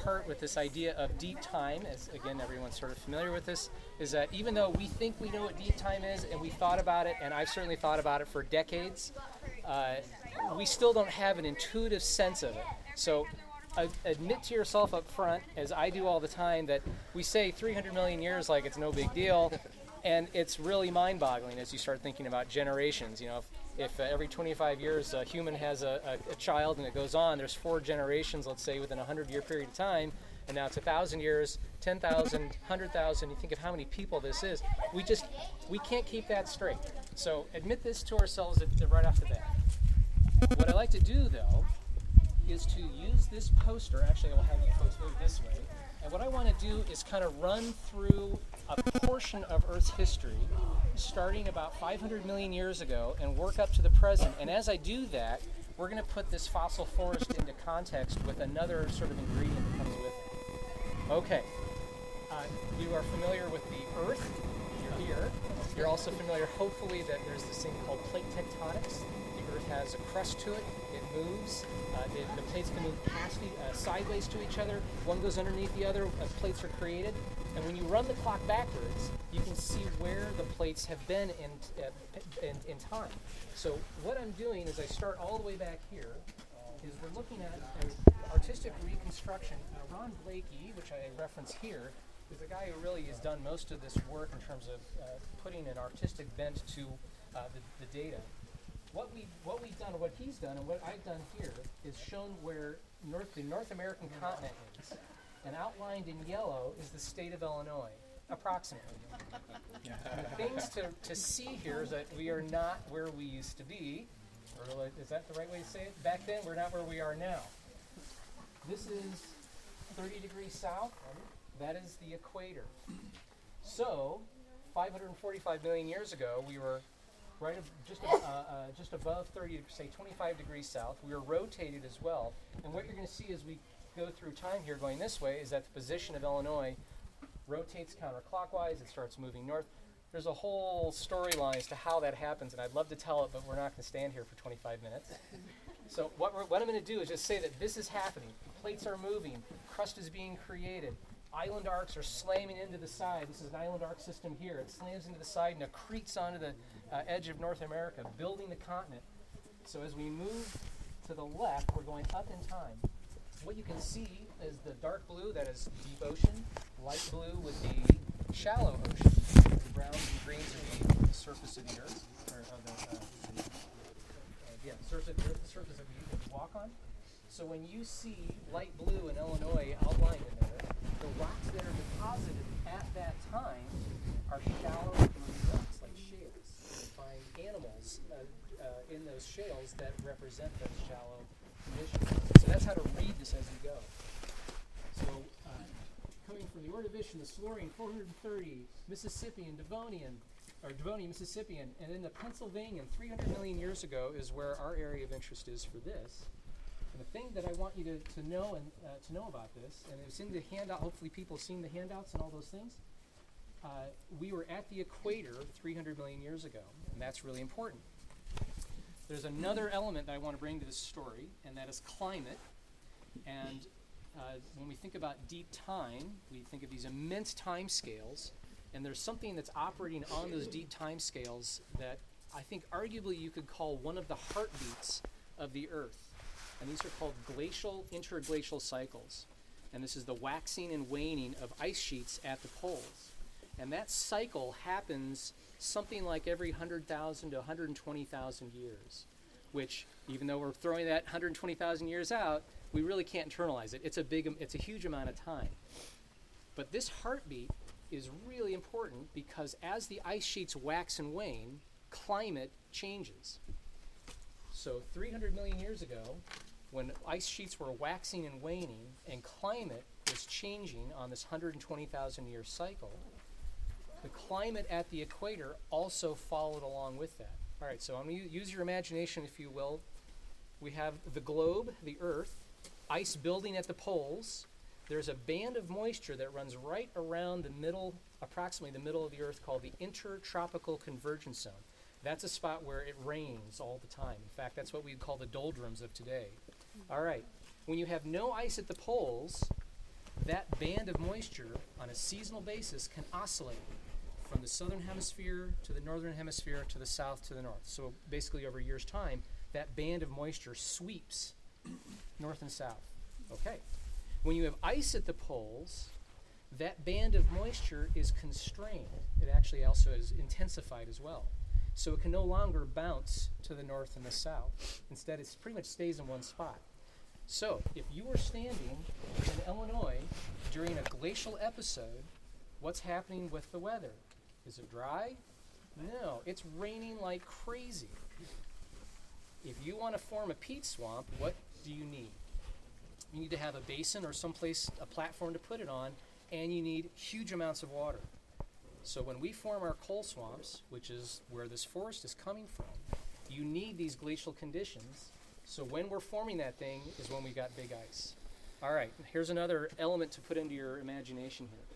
part with this idea of deep time, as again everyone's sort of familiar with this, is that even though we think we know what deep time is, and we thought about it, and I've certainly thought about it for decades, we still don't have an intuitive sense of it. So admit to yourself up front, as I do all the time, that we say 300 million years like it's no big deal, and it's really mind-boggling as you start thinking about generations. You know, if every 25 years a human has a child and it goes on, there's 4 generations, let's say, within a 100-year period of time, and now it's 1,000 years, 10,000, 100,000, you think of how many people this is. We can't keep that straight. So admit this to ourselves right off the bat. What I like to do, though, is to use this poster. Actually, I will have you folks move this way. And what I want to do is kind of run through a portion of Earth's history, starting about 500 million years ago, and work up to the present. And as I do that, we're going to put this fossil forest into context with another sort of ingredient that comes with it. Okay. You are familiar with the Earth. You're here. You're also familiar, hopefully, that there's this thing called plate tectonics. The Earth has a crust to it. It moves. The plates can move sideways to each other. One goes underneath the other as plates are created. And when you run the clock backwards, you can see where the plates have been in time. So what I'm doing is I start all the way back here, is we're looking at an artistic reconstruction. Ron Blakey, which I reference here, is the guy who really has done most of this work in terms of putting an artistic bent to the data. What we've done, what he's done, and what I've done here is shown where the North American continent is, and outlined in yellow is the state of Illinois, approximately. And the things to see here is that we are not where we used to be. Or is that the right way to say it? Back then, we're not where we are now. This is 30 degrees south. That is the equator. So, 545 million years ago, we were just above 30, say 25 degrees south. We were rotated as well. And what you're going to see as we go through time here going this way is that the position of Illinois rotates counterclockwise. It starts moving north. There's a whole storyline as to how that happens, and I'd love to tell it, but we're not going to stand here for 25 minutes. So what I'm going to do is just say that this is happening. Plates are moving. Crust is being created. Island arcs are slamming into the side. This is an island arc system here. It slams into the side and accretes onto the edge of North America, building the continent. So as we move to the left, we're going up in time. What you can see is the dark blue, that is deep ocean. Light blue would be shallow ocean. The browns and greens would be the surface of the Earth, or the surface that we walk on. So when you see light blue in Illinois outlined in there, the rocks that are deposited at that time are shallow rocks, like shales. You find animals in those shales that represent those shallow conditions. So that's how to read this as you go. So coming from the Ordovician, the Silurian, 430, Mississippian, Devonian, Mississippian, and then the Pennsylvanian, 300 million years ago is where our area of interest is for this. And the thing that I want you to know about this, and it's in the handout, hopefully people have seen the handouts and all those things, we were at the equator 300 million years ago, and that's really important. There's another element that I want to bring to this story, and that is climate. And when we think about deep time, we think of these immense time scales, and there's something that's operating on those deep time scales that I think arguably you could call one of the heartbeats of the Earth. And these are called glacial interglacial cycles. And this is the waxing and waning of ice sheets at the poles. And that cycle happens something like every 100,000 to 120,000 years, which, even though we're throwing that 120,000 years out, we really can't internalize it. It's a huge amount of time. But this heartbeat is really important because as the ice sheets wax and wane, climate changes. So 300 million years ago, when ice sheets were waxing and waning and climate was changing on this 120,000 year cycle, the climate at the equator also followed along with that. All right, so I'm going to use your imagination, if you will. We have the globe, the Earth, ice building at the poles. There's a band of moisture that runs right around the middle, approximately the middle of the Earth, called the Intertropical Convergence Zone. That's a spot where it rains all the time. In fact, that's what we'd call the doldrums of today. All right, when you have no ice at the poles, band of moisture on a seasonal basis can oscillate from the southern hemisphere to the northern hemisphere to the south to the north. So basically over a year's time, that band of moisture sweeps north and south. Okay. When you have ice at the poles, that band of moisture is constrained. It actually also is intensified as well. So it can no longer bounce to the north and the south. Instead, it pretty much stays in one spot. So if you were standing in Illinois during a glacial episode, what's happening with the weather? Is it dry? No, it's raining like crazy. If you want to form a peat swamp, what do you need? You need to have a basin or someplace, a platform to put it on, and you need huge amounts of water. So when we form our coal swamps, which is where this forest is coming from, you need these glacial conditions. So when we're forming that thing is when we got big ice. All right, here's another element to put into your imagination here.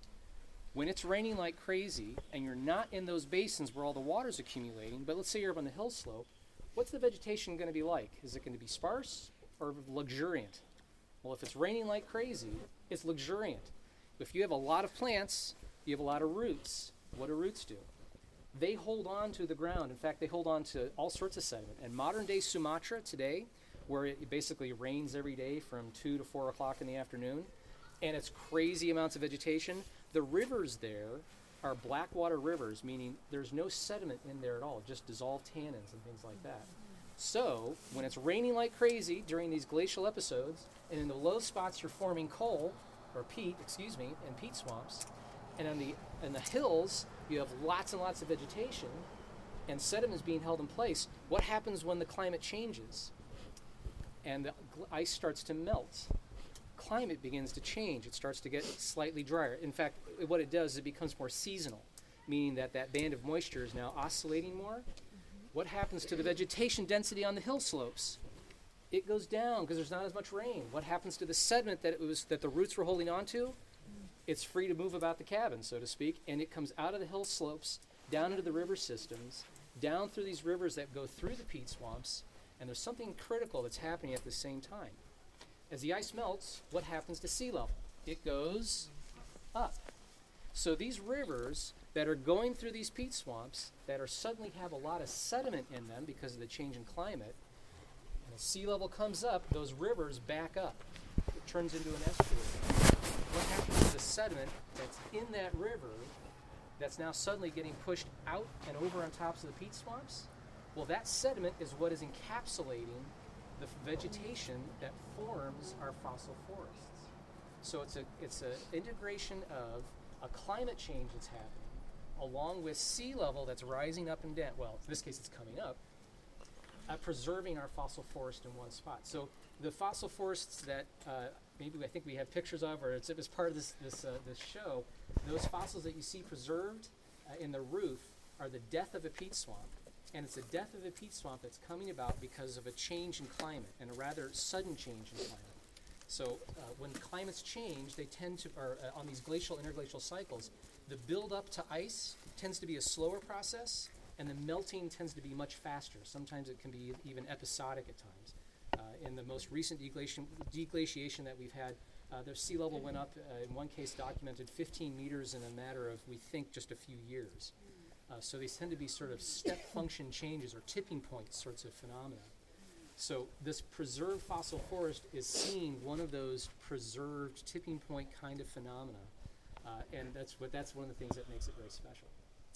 When it's raining like crazy and you're not in those basins where all the water's accumulating, but let's say you're up on the hill slope, what's the vegetation going to be like? Is it going to be sparse or luxuriant? Well, if it's raining like crazy, it's luxuriant. If you have a lot of plants, you have a lot of roots. What do roots do? They hold on to the ground. In fact, they hold on to all sorts of sediment. And modern day Sumatra today, where it basically rains every day from 2 to 4 o'clock in the afternoon, and it's crazy amounts of vegetation, the rivers there are blackwater rivers, meaning there's no sediment in there at all, just dissolved tannins and things like that. So when it's raining like crazy during these glacial episodes, and in the low spots you're forming coal, or peat, and peat swamps, and in the hills you have lots and lots of vegetation, and sediment is being held in place. What happens when the climate changes and the ice starts to melt? Climate begins to change. It starts to get slightly drier. In fact, what it does is it becomes more seasonal, meaning that that band of moisture is now oscillating more. What happens to the vegetation density on the hill slopes? It goes down because there's not as much rain. What happens to the sediment that the roots were holding on to? It's free to move about the cabin, so to speak, and it comes out of the hill slopes, down into the river systems, down through these rivers that go through the peat swamps, and there's something critical that's happening at the same time. As the ice melts, what happens to sea level? It goes up. So these rivers that are going through these peat swamps that are suddenly have a lot of sediment in them because of the change in climate, and as sea level comes up, those rivers back up. It turns into an estuary. What happens to the sediment that's in that river that's now suddenly getting pushed out and over on tops of the peat swamps? Well, that sediment is what is encapsulating the vegetation that forms our fossil forests. So it's an integration of a climate change that's happening along with sea level that's rising up and down. Well, in this case, it's coming up, preserving our fossil forest in one spot. So the fossil forests that maybe I think we have pictures of, or it's part of this show, those fossils that you see preserved in the roof are the death of a peat swamp. And it's the death of a peat swamp that's coming about because of a change in climate, and a rather sudden change in climate. So when climates change, they tend to, on these glacial, interglacial cycles, the build-up to ice tends to be a slower process, and the melting tends to be much faster. Sometimes it can be even episodic at times. In the most recent deglaciation that we've had, the sea level went up, in one case documented 15 meters in a matter of, we think, just a few years. So these tend to be sort of step function changes or tipping point sorts of phenomena. So this preserved fossil forest is seeing one of those preserved tipping point kind of phenomena. And that's one of the things that makes it very special.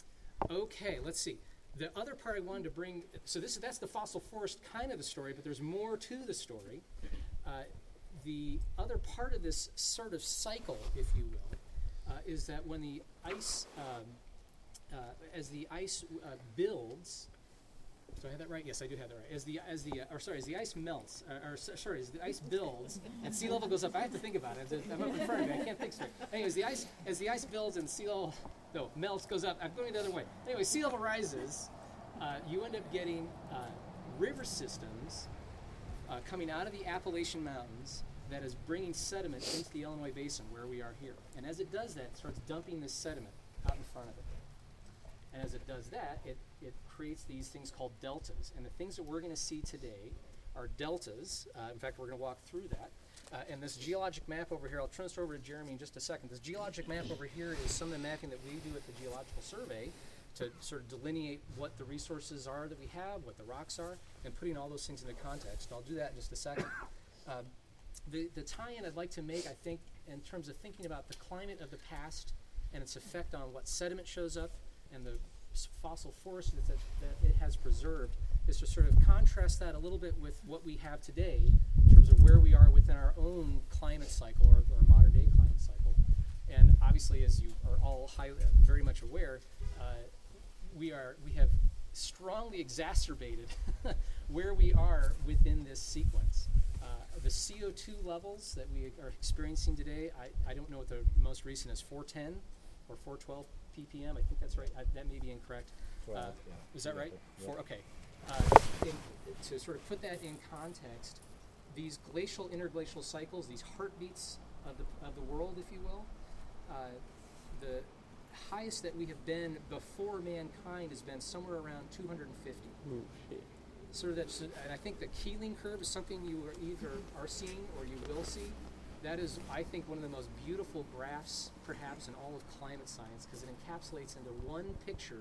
Okay, let's see. The other part I wanted to bring, so that's the fossil forest kind of the story, but there's more to the story. The other part of this sort of cycle, if you will, is that when the ice, as the ice builds, do I have that right? Yes, I do have that right. As the ice melts, as the ice builds and sea level goes up, I have to think about it. I'm up in front of me. I can't think straight. Anyways, as the ice builds and sea level melts, goes up. I'm going the other way. Anyway, sea level rises. You end up getting river systems coming out of the Appalachian Mountains that is bringing sediment into the Illinois Basin where we are here. And as it does that, it starts dumping this sediment out in front of it. And as it does that, it creates these things called deltas. And the things that we're going to see today are deltas. In fact, we're going to walk through that. And this geologic map over here, I'll turn this over to Jeremy in just a second. This geologic map over here is some of the mapping that we do at the Geological Survey to sort of delineate what the resources are that we have, what the rocks are, and putting all those things into context. I'll do that in just a second. The tie-in I'd like to make, I think, in terms of thinking about the climate of the past and its effect on what sediment shows up and the fossil forest that it has preserved, is to sort of contrast that a little bit with what we have today in terms of where we are within our own climate cycle or modern day climate cycle. And obviously, as you are all very much aware, we have strongly exacerbated where we are within this sequence. The CO2 levels that we are experiencing today, I don't know what the most recent is, 410 or 412 ppm. I think that's right. That may be incorrect. 12, is that right? Yeah. Okay. To sort of put that in context, these glacial, interglacial cycles, these heartbeats of the world, if you will, the highest that we have been before mankind has been somewhere around 250. Ooh, shit. So that's, and I think the Keeling curve is something you either are seeing or you will see. That is, I think, one of the most beautiful graphs, perhaps, in all of climate science, because it encapsulates into one picture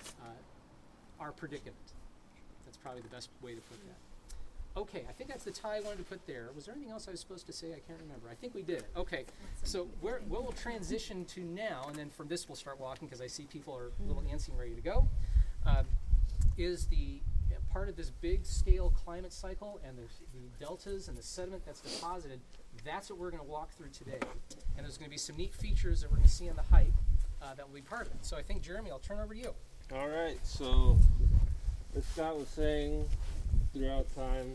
our predicament. That's probably the best way to put that. Okay, I think that's the tie I wanted to put there. Was there anything else I was supposed to say? I can't remember. I think we did. Okay, so what we'll transition to now, and then from this we'll start walking because I see people are a little antsy and ready to go, is the part of this big scale climate cycle and the deltas and the sediment that's deposited. That's what we're going to walk through today. And there's going to be some neat features that we're going to see on the hike that will be part of it. So I think, Jeremy, I'll turn it over to you. All right, so as Scott was saying, throughout time,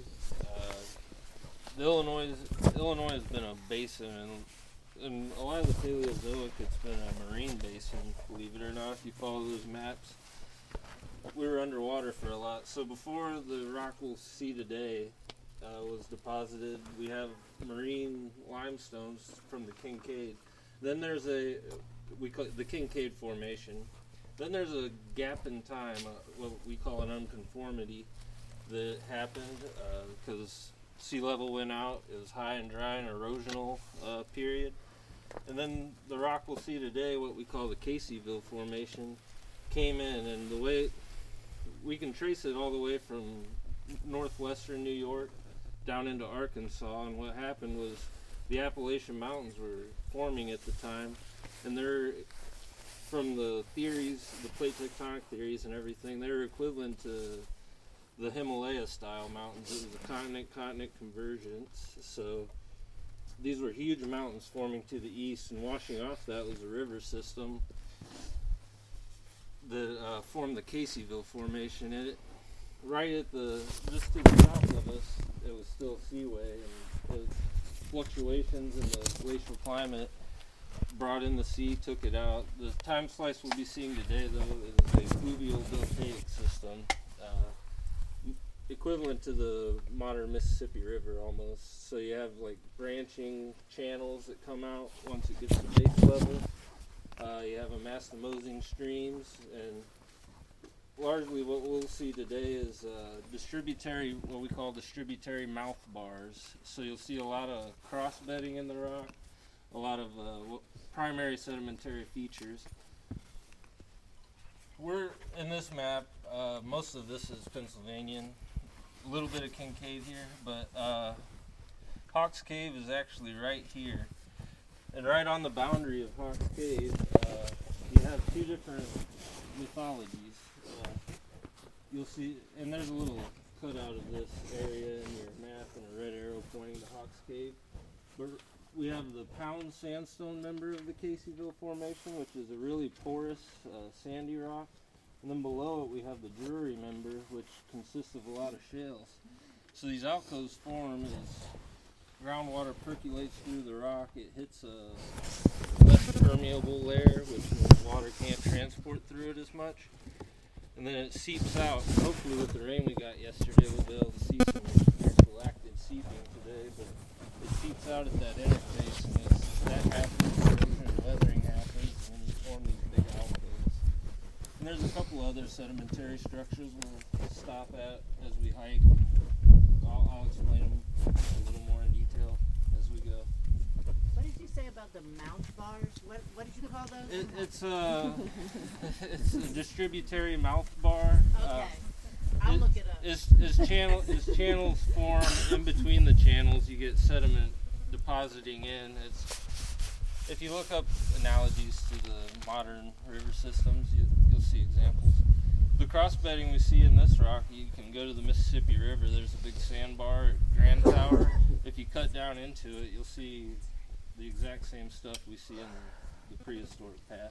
Illinois has been a basin, and a lot of the Paleozoic, it's been a marine basin, believe it or not, if you follow those maps. We were underwater for a lot. So before the rock we'll see today was deposited, we have marine limestones from the Kincaid. Then there's we call it the Kincaid Formation. Then there's a gap in time, what we call an unconformity, that happened because sea level went out. It was high and dry and erosional period. And then the rock we'll see today, what we call the Caseyville Formation, came in, and the way we can trace it all the way from northwestern New York down into Arkansas. And what happened was the Appalachian Mountains were forming at the time, and they're, from the theories, the plate tectonic theories and everything, they were equivalent to the Himalaya style mountains. It was a continent-continent convergence. So these were huge mountains forming to the east, and washing off that was a river system that formed the Caseyville Formation. And right at just to the south of us, it was still seaway, and the fluctuations in the glacial climate brought in the sea, took it out. The time slice we'll be seeing today, though, is a fluvial deltaic system, equivalent to the modern Mississippi River almost. So you have like branching channels that come out once it gets to base level. You have anastomosing streams, and largely what we'll see today is what we call distributary mouth bars. So you'll see a lot of cross bedding in the rock, a lot of primary sedimentary features. We're in this map, most of this is Pennsylvanian, a little bit of Kincaid here, but Hawks Cave is actually right here. And right on the boundary of Hawks Cave, you have two different mythologies. You'll see, and there's a little cutout of this area in your map and a red arrow pointing to Hawks Cave. But we have the Pound Sandstone member of the Caseyville Formation, which is a really porous, sandy rock. And then below it we have the Drury member, which consists of a lot of shales. So these alcoves form as groundwater percolates through the rock. It hits a less permeable layer, which means water can't transport through it as much. And then it seeps out. Hopefully with the rain we got yesterday we'll be able to see some galactic seeping today, but it seeps out at that interface, and that happens, erosion and weathering happens, and you form these big alcoves. And there's a couple other sedimentary structures we'll stop at as we hike. I'll explain them a little more in detail as we ago. What did you say about the mouth bars? What did you call those? It's a distributary mouth bar. Okay. I'll look it up. As channels form in between the channels, you get sediment depositing in. If you look up analogies to the modern river systems, you'll see examples. The crossbedding we see in this rock, you can go to the Mississippi River. There's a big sandbar at Grand Tower. If you cut down into it, you'll see the exact same stuff we see in the prehistoric past.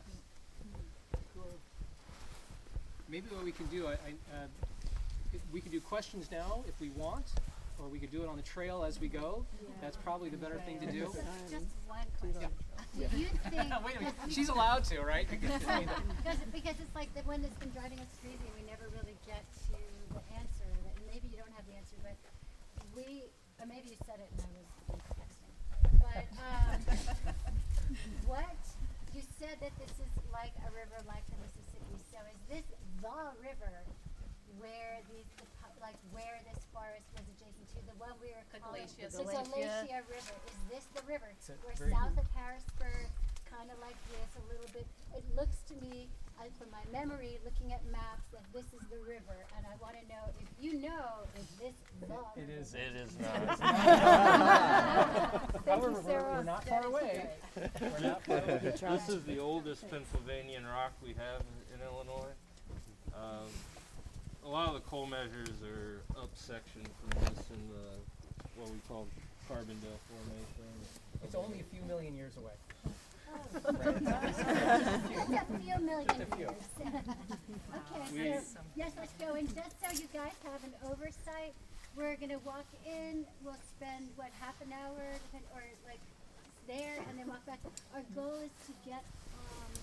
Maybe what we can do, we can do questions now if we want, or we could do it on the trail as we go. That's probably the better thing to do. Just one question. Do you think? Wait a minute, she's allowed to, right? Because it's like the one that's been driving us crazy. We never really get to the answer. Maybe you don't have the answer, but or maybe you said it and I was texting. But what you said that this is like a river like the Mississippi. So is this the river where where this forest was adjacent to, the one we were calling Glacier. the Glacier River? Is this the river? We're very south of Harrisburg, kind of like this, a little bit. It looks to me, from my memory, looking at maps, that this is the river, and I want to know if you know, is this the river? It is. It is not. However, we're not far away. We're not far away. This is the oldest Pennsylvanian rock we have in Illinois. A lot of the coal measures are up section from this in the what we call Carbondale Formation. It's only a few million years away. Just a few million Just a few. years. Okay, so yes, let's go. And just so you guys have an oversight, we're gonna walk in. We'll spend half an hour, or like there, and then walk back. Our goal is to get